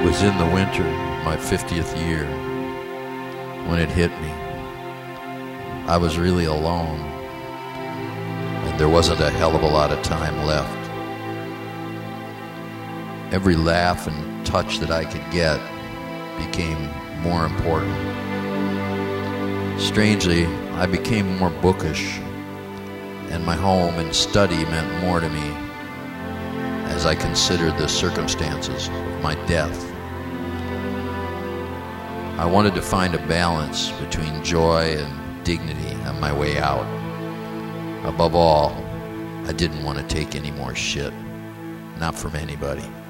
was in the winter, my 50th year, when it hit me. I was really alone, and there wasn't a hell of a lot of time left. Every laugh and touch that I could get became more important. Strangely, I became more bookish, and my home and study meant more to me as I considered the circumstances of my death. I wanted to find a balance between joy and dignity on my way out. Above all, I didn't want to take any more shit. Not from anybody.